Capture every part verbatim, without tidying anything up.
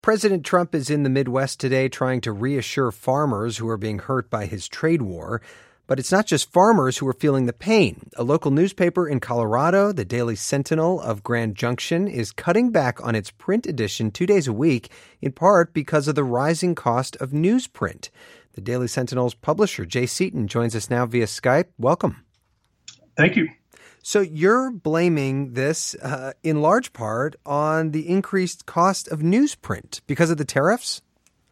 President Trump is in the Midwest today trying to reassure farmers who are being hurt by his trade war. But it's not just farmers who are feeling the pain. A local newspaper in Colorado, the Daily Sentinel of Grand Junction, is cutting back on its print edition two days a week, in part because of the rising cost of newsprint. The Daily Sentinel's publisher, Jay Seaton, joins us now via Skype. Welcome. Thank you. So you're blaming this uh, in large part on the increased cost of newsprint because of the tariffs?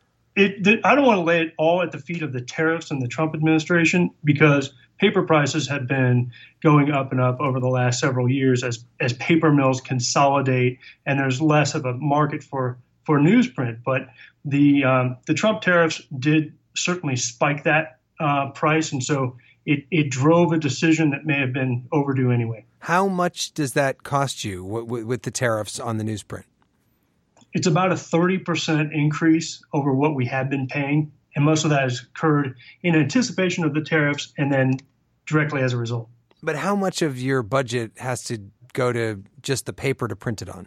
It, the, I don't want to lay it all at the feet of the tariffs and the Trump administration, because paper prices have been going up and up over the last several years as, as paper mills consolidate and there's less of a market for, for newsprint. But the um, the Trump tariffs did certainly spike that uh, price, and so it, it drove a decision that may have been overdue anyway. How much does that cost you w- w- with the tariffs on the newsprint? It's about a thirty percent increase over what we had been paying, and most of that has occurred in anticipation of the tariffs and then directly as a result. But how much of your budget has to go to just the paper to print it on?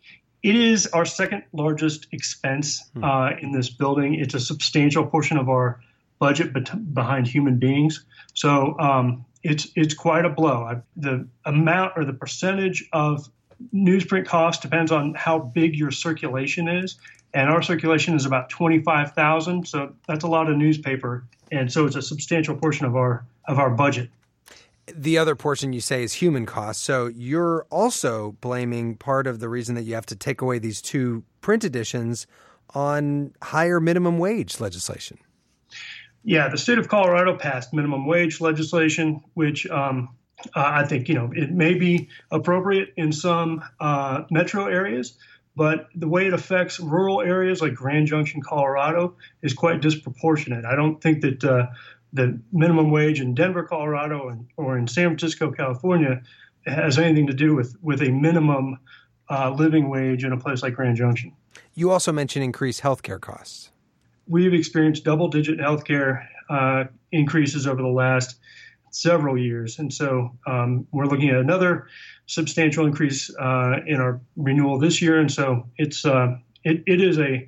It is our second largest expense hmm. uh, in this building. It's a substantial portion of our budget bet- behind human beings. So um, it's it's quite a blow. I, the amount or the percentage of newsprint cost depends on how big your circulation is. And our circulation is about twenty-five thousand. So that's a lot of newspaper. And so it's a substantial portion of our of our budget. The other portion you say is human cost. So you're also blaming part of the reason that you have to take away these two print editions on higher minimum wage legislation. Yeah, the state of Colorado passed minimum wage legislation, which um, Uh, I think, you know, it may be appropriate in some uh, metro areas, but the way it affects rural areas like Grand Junction, Colorado, is quite disproportionate. I don't think that uh, the minimum wage in Denver, Colorado, and, or in San Francisco, California, has anything to do with, with a minimum uh, living wage in a place like Grand Junction. You also mentioned increased healthcare costs. We've experienced double-digit healthcare uh, increases over the last several years. And so um, we're looking at another substantial increase uh, in our renewal this year. And so it's uh, it, it is a,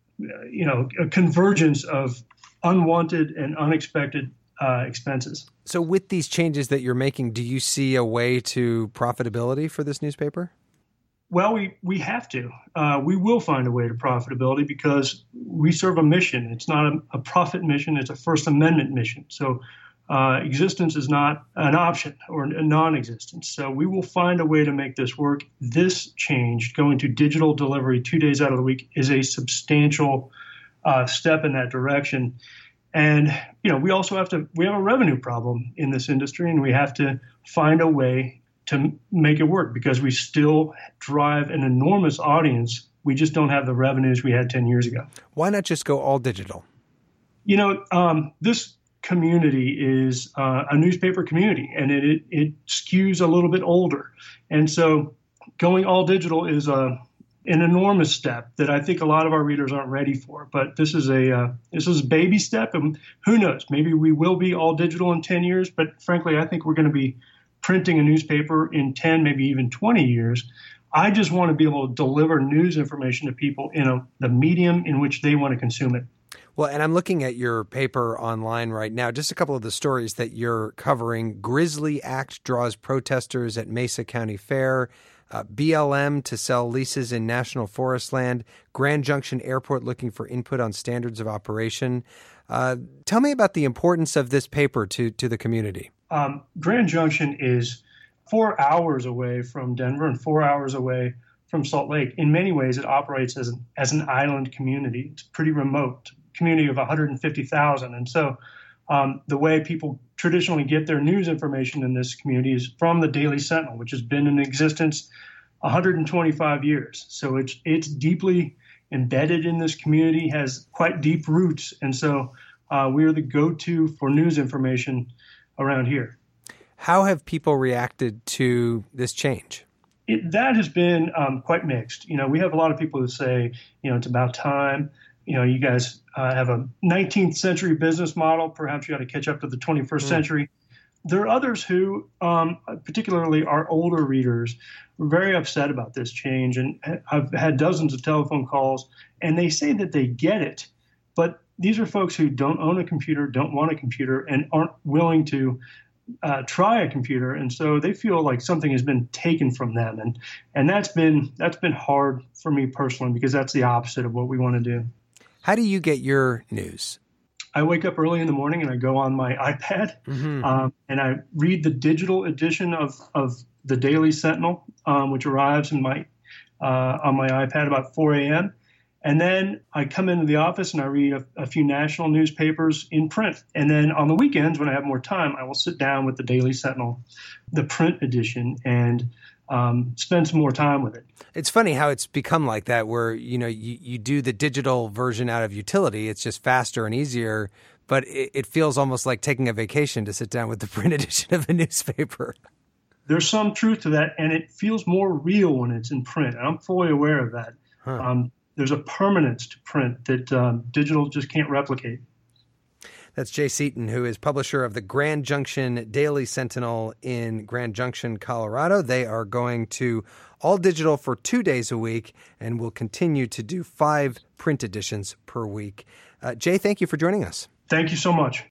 you know, a convergence of unwanted and unexpected uh, expenses. So with these changes that you're making, do you see a way to profitability for this newspaper? Well, we, we have to. Uh, we will find a way to profitability because we serve a mission. It's not a, a profit mission. It's a First Amendment mission. So Uh, existence is not an option or a non-existence. So we will find a way to make this work. This change, going to digital delivery two days out of the week, is a substantial uh, step in that direction. And, you know, we also have to, we have a revenue problem in this industry, and we have to find a way to make it work because we still drive an enormous audience. We just don't have the revenues we had ten years ago. Why not just go all digital? You know, um, this community is uh, a newspaper community, and it, it it skews a little bit older. And so going all digital is a an enormous step that I think a lot of our readers aren't ready for. But this is a uh, this is a baby step, and who knows, maybe we will be all digital in ten years. But frankly, I think we're going to be printing a newspaper in ten, maybe even twenty years. I just want to be able to deliver news information to people in a, the medium in which they want to consume it. Well, and I'm looking at your paper online right now. Just a couple of the stories that you're covering. Grizzly Act draws protesters at Mesa County Fair. Uh, B L M to sell leases in National Forest land. Grand Junction Airport looking for input on standards of operation. Uh, tell me about the importance of this paper to, to the community. Um, Grand Junction is four hours away from Denver and four hours away from Salt Lake. In many ways, it operates as an, as an island community. It's pretty remote. Community of one hundred fifty thousand. And so um, the way people traditionally get their news information in this community is from the Daily Sentinel, which has been in existence one hundred twenty-five years. So it's it's deeply embedded in this community, has quite deep roots. And so uh, we are the go-to for news information around here. How have people reacted to this change? It, that has been um, quite mixed. You know, we have a lot of people who say, you know, it's about time. You know, you guys uh, have a nineteenth century business model. Perhaps you got to catch up to the twenty-first mm. century. there are others who, um, particularly our older readers, were very upset about this change. And I've had dozens of telephone calls, and they say that they get it. But these are folks who don't own a computer, don't want a computer, and aren't willing to uh, try a computer. And so they feel like something has been taken from them. And and that's been that's been hard for me personally, because that's the opposite of what we want to do. How do you get your news? I wake up early in the morning and I go on my iPad mm-hmm. um, and I read the digital edition of, of the Daily Sentinel, um, which arrives in my uh, on my iPad about four a.m. And then I come into the office and I read a, a few national newspapers in print. And then on the weekends, when I have more time, I will sit down with the Daily Sentinel, the print edition, and um, spend some more time with it. It's funny how it's become like that, where, you know, you, you do the digital version out of utility. It's just faster and easier, but it, it feels almost like taking a vacation to sit down with the print edition of a newspaper. There's some truth to that, and it feels more real when it's in print. And I'm fully aware of that. Huh. Um, there's a permanence to print that um, digital just can't replicate. That's Jay Seaton, who is publisher of the Grand Junction Daily Sentinel in Grand Junction, Colorado. They are going to all digital for two days a week and will continue to do five print editions per week. Uh, Jay, thank you for joining us. Thank you so much.